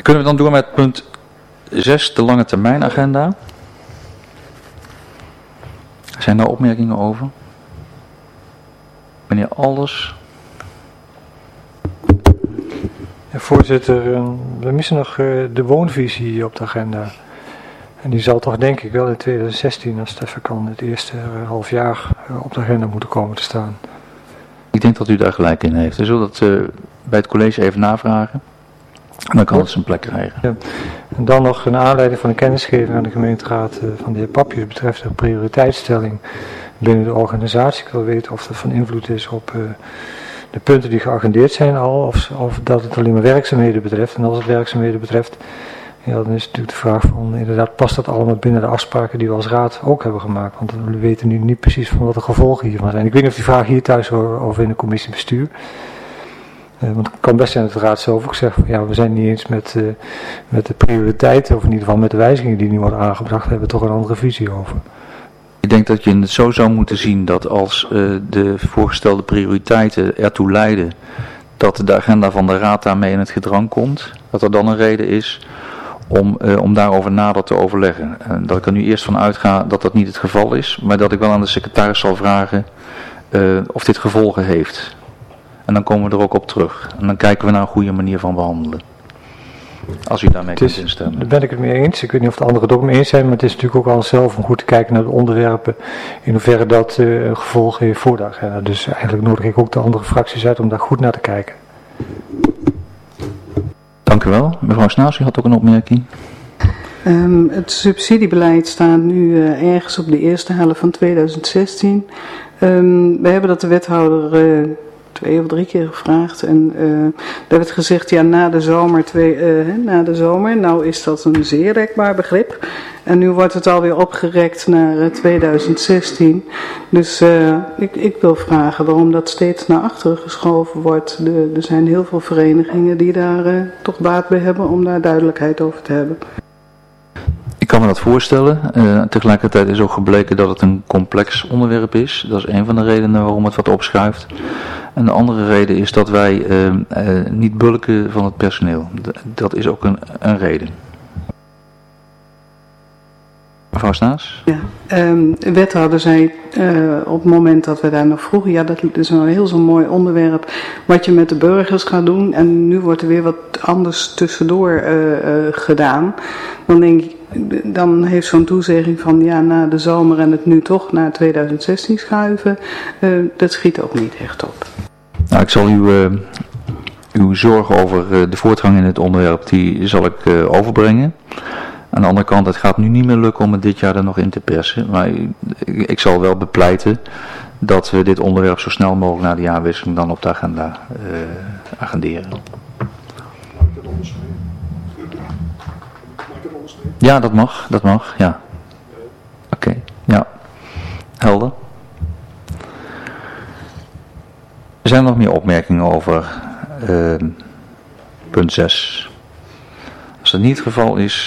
Kunnen we dan door met punt 6, de lange termijn agenda? Zijn daar opmerkingen over? Meneer Alders? Ja, voorzitter, we missen nog de woonvisie op de agenda. En die zal toch denk ik wel in 2016, als het even kan, het eerste half jaar op de agenda moeten komen te staan. Ik denk dat u daar gelijk in heeft. We zullen dat bij het college even navragen. En dan kan het zijn plek krijgen. Ja. En dan nog een aanleiding van een kennisgeving aan de gemeenteraad van de heer Papjes betreft de prioriteitsstelling binnen de organisatie. Ik wil weten of dat van invloed is op de punten die geagendeerd zijn al, of dat het alleen maar werkzaamheden betreft. En als het werkzaamheden betreft, ja, dan is natuurlijk de vraag van, inderdaad, past dat allemaal binnen de afspraken die we als raad ook hebben gemaakt? Want we weten nu niet precies van wat de gevolgen hiervan zijn. Ik weet niet of die vraag hier thuis over in de commissie bestuur. Want het kan best zijn dat de raad zelf ook zegt, ja, we zijn niet eens met de prioriteiten, of in ieder geval met de wijzigingen die nu worden aangebracht, hebben we toch een andere visie over. Ik denk dat je het zo zou moeten zien dat als de voorgestelde prioriteiten ertoe leiden dat de agenda van de raad daarmee in het gedrang komt, dat er dan een reden is om daarover nader te overleggen. Dat ik er nu eerst van uitga dat dat niet het geval is, maar dat ik wel aan de secretaris zal vragen of dit gevolgen heeft. En dan komen we er ook op terug. En dan kijken we naar een goede manier van behandelen. Als u daarmee kunt instemmen. Daar ben ik het mee eens. Ik weet niet of de anderen het ook mee eens zijn, maar het is natuurlijk ook al zelf om goed te kijken naar de onderwerpen. In hoeverre dat gevolgen heeft voor de agenda. Dus eigenlijk nodig ik ook de andere fracties uit om daar goed naar te kijken. Dank u wel. Mevrouw Snaas, u had ook een opmerking. Het subsidiebeleid staat nu ergens op de eerste helft van 2016. We hebben dat de wethouder 2 of 3 keer gevraagd en daar werd gezegd, ja, na de zomer. Nou is dat een zeer rekbaar begrip en nu wordt het alweer opgerekt naar 2016. Dus ik wil vragen waarom dat steeds naar achteren geschoven wordt. Er zijn heel veel verenigingen die daar toch baat bij hebben om daar duidelijkheid over te hebben. Ik kan me dat voorstellen. Tegelijkertijd is ook gebleken dat het een complex onderwerp is. Dat is een van de redenen waarom het wat opschuift. En de andere reden is dat wij niet bulken van het personeel. Dat is ook een reden. Mevrouw Snaas? Ja, de wethouder zei op het moment dat we daar nog vroegen, ja, dat is een heel zo'n mooi onderwerp wat je met de burgers gaat doen en nu wordt er weer wat anders tussendoor gedaan. Dan denk ik, dan heeft zo'n toezegging van ja, na de zomer en het nu toch naar 2016 schuiven, dat schiet ook niet echt op. Nou, ik zal uw zorgen over de voortgang in het onderwerp, die zal ik overbrengen. Aan de andere kant, het gaat nu niet meer lukken om het dit jaar er nog in te persen. Maar ik zal wel bepleiten dat we dit onderwerp zo snel mogelijk na de jaarwisseling dan op de agenda agenderen. Mag ik het onderschrijven? Ja, dat mag, ja. Oké, ja. Helder. Zijn er nog meer opmerkingen over punt 6? Als dat niet het geval is,